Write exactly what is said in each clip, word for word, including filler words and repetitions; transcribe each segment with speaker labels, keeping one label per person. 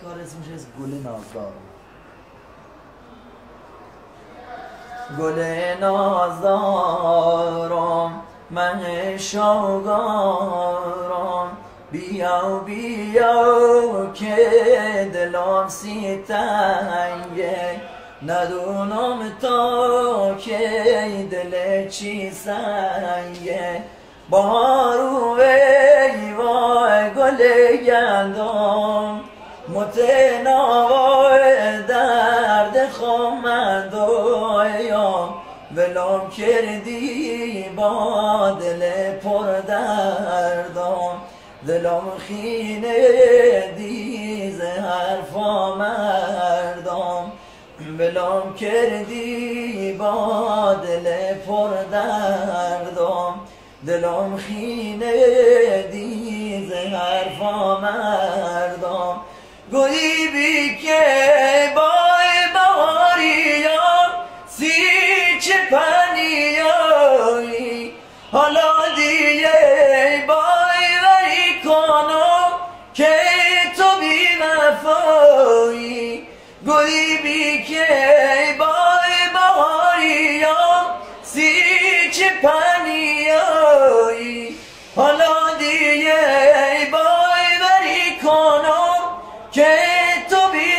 Speaker 1: کار اسمش از گل نازدار. گل نازدارم من شوگارم، بیا بیا که دلم سی تنگه، ندونم تا که دل چی سنگه. بارو ای وای گل گندم، متناوی درد خمم دویم، ولم کردی با دل پر دردم، دلم خینه دیز حرفا مردم، ولم کردی با دل پر دردم، دلم خینه دیز حرفا مردم. گویی بی که بای بهاریم سی چه پنیایی، حالا دیگه بای وری کنم که تو بی وفایی. گویی بی که بای بهاریم سی چه پنیایی، حالا دیگه بای وری کنم که تو بی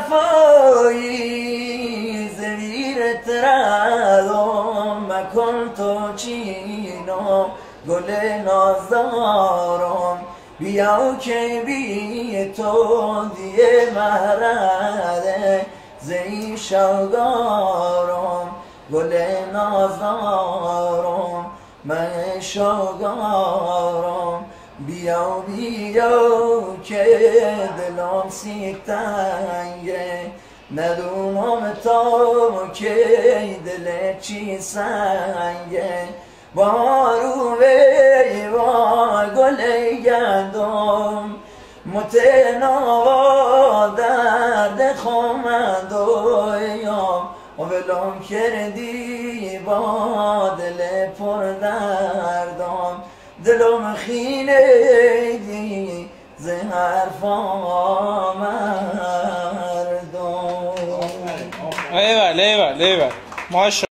Speaker 1: وفایی. زویرت ردم مکن تو چینم، گل نازدارم بیا که بی تو دیگه مرده، زی شوگارم گل نازدارم من شوگارم، بیا بیا که دلم سی تنگه، ندونم تا که دل چی سنگه. بارو ای وای گل گندم، متناوا درد خمم دویم، ولم کردی با دل پر دردم، دلم خینه دی ز حرفا مردم.
Speaker 2: ایول ایول ایول ماشاءالله.